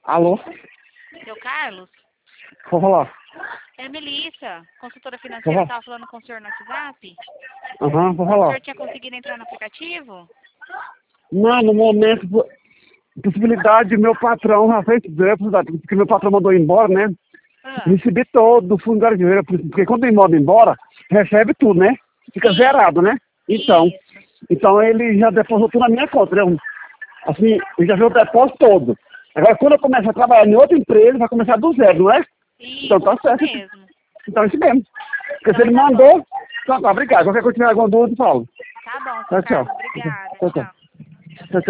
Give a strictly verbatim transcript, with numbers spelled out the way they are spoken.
Alô? Seu Carlos? Vou falar. É Melissa, consultora Vou financeira, falar. estava falando com o senhor no WhatsApp. Aham, vou O falar. senhor tinha conseguido entrar no aplicativo? Não, no momento, po- possibilidade, meu patrão já fez direto, porque meu patrão mandou embora, né? Ah, Recebi todo do fundo da dinheiro, porque quando ele manda embora, recebe tudo, né? Fica Sim. zerado, né? Então, Isso. então ele já depositou tudo na minha conta, né? Assim, ele já viu o depósito todo. Agora, quando eu começar a trabalhar em outra empresa, vai começar do zero, não é? Então Isso, tá isso certo. mesmo. Então é isso mesmo. Porque se Então ele tá bom. mandou, então tá, obrigado. Qualquer coisa que tiver alguma dúvida, eu falo. Tá bom, seu Tchau, tchau. Carlos. Obrigada. Tchau, tchau. Tchau.